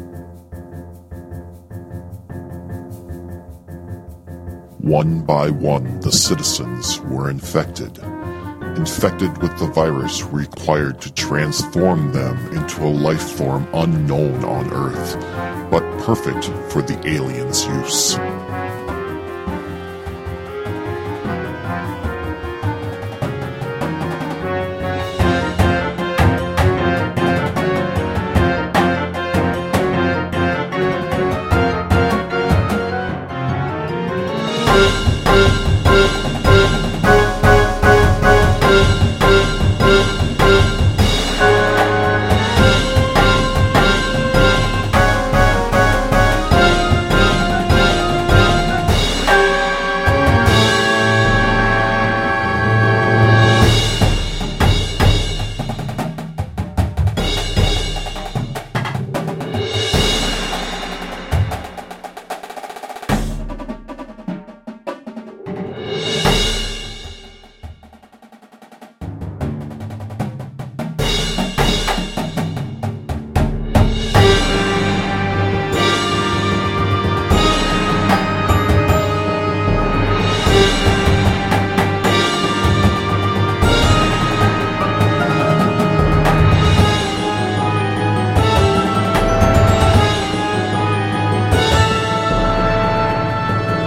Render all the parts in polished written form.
One by one, the citizens were infected with the virus required to transform them into a life form unknown on Earth, but perfect for the aliens' use.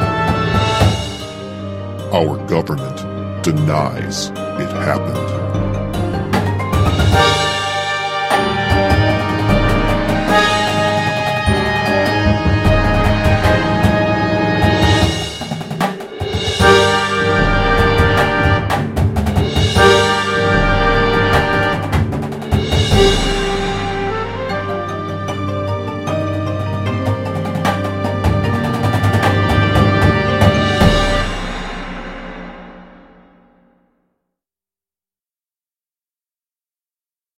Our government denies it happened.